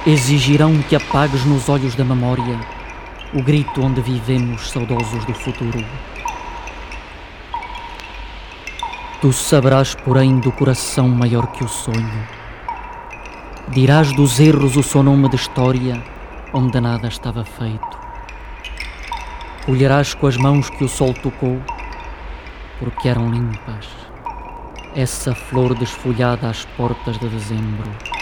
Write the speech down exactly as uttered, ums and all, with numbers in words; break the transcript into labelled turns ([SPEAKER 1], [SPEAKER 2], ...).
[SPEAKER 1] exigirão que apagues nos olhos da memória o grito onde vivemos saudosos do futuro. Tu saberás, porém, do coração maior que o sonho. Dirás dos erros o seu nome de história, onde nada estava feito. Colherás com as mãos que o sol tocou, porque eram limpas, essa flor desfolhada às portas de dezembro.